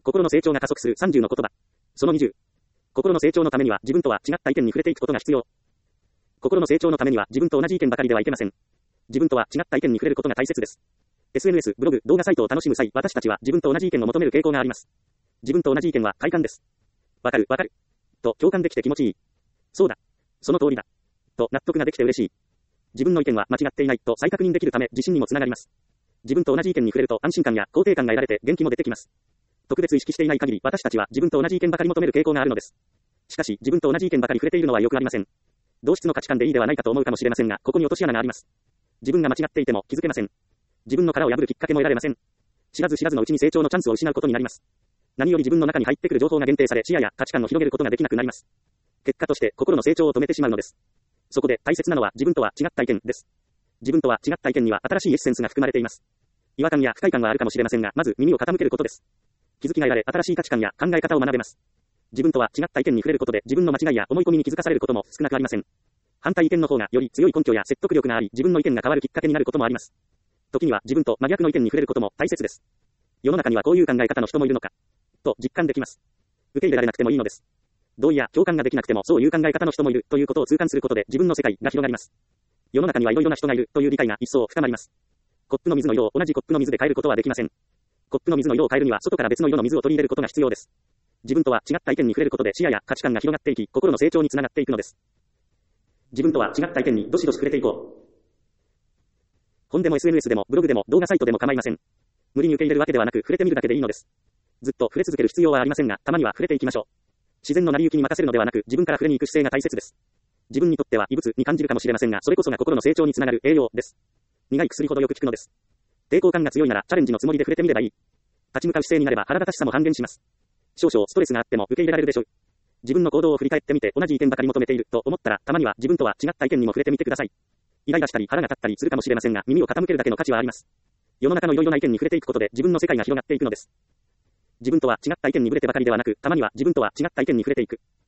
心の成長が加速する30の言葉。その20。心の成長のためには自分とは違った意見に触れていくことが必要。心の成長のためには自分と同じ意見ばかりではいけません。自分とは違った意見に触れることが大切です。SNS、ブログ、動画サイトを楽しむ際、私たちは自分と同じ意見を求める傾向があります。自分と同じ意見は快感です。わかる、と共感できて気持ちいい。そうだ。その通りだ。と納得ができて嬉しい。自分の意見は間違っていないと再確認できるため自信にもつながります。自分と同じ意見に触れると安心感や肯定感が得られて元気も出てきます。特別意識していない限り私たちは自分と同じ意見ばかり求める傾向があるのです。しかし自分と同じ意見ばかり触れているのはよくありません。同質の価値観でいいではないかと思うかもしれませんが、ここに落とし穴があります。自分が間違っていても気づけません。自分の殻を破るきっかけも得られません。知らず知らずのうちに成長のチャンスを失うことになります。何より自分の中に入ってくる情報が限定され視野や価値観を広げることができなくなります。結果として心の成長を止めてしまうのです。そこで大切なのは自分とは違った意見です。自分とは違った意見には新しいエッセンスが含まれています。違和感や不快感はあるかもしれませんが、まず耳を傾けることです。気づきが得られ、新しい価値観や考え方を学べます。自分とは違った意見に触れることで自分の間違いや思い込みに気づかされることも少なくありません。反対意見の方がより強い根拠や説得力があり、自分の意見が変わるきっかけになることもあります。時には自分と真逆の意見に触れることも大切です。世の中にはこういう考え方の人もいるのか、と実感できます。受け入れられなくてもいいのです。同意や共感ができなくてもそういう考え方の人もいるということを痛感することで自分の世界が広がります。世の中にはいろいろな人がいるという理解が一層深まります。コップの水の色を同じコップの水で変えることはできません。コップの水の色を変えるには外から別の色の水を取り入れることが必要です。自分とは違った意見に触れることで視野や価値観が広がっていき、心の成長につながっていくのです。自分とは違った意見にどしどし触れていこう。本でも SNS でもブログでも動画サイトでも構いません。無理に受け入れるわけではなく触れてみるだけでいいのです。ずっと触れ続ける必要はありませんが、たまには触れていきましょう。自然の成り行きに任せるのではなく自分から触れに行く姿勢が大切です。自分にとっては異物に感じるかもしれませんが、それこそが心の成長につながる栄養です。苦い薬ほどよく効くのです。抵抗感が強いならチャレンジのつもりで触れてみればいい。立ち向かう姿勢になれば腹立たしさも半減します。少々ストレスがあっても受け入れられるでしょう。自分の行動を振り返ってみて同じ意見ばかり求めていると思ったら、たまには自分とは違った意見にも触れてみてください。イライラしたり腹が立ったりするかもしれませんが、耳を傾けるだけの価値はあります。世の中のいろいろな意見に触れていくことで自分の世界が広がっていくのです。自分とは違った意見に触れてばかりではなく、たまには自分とは違った意見に触れていく。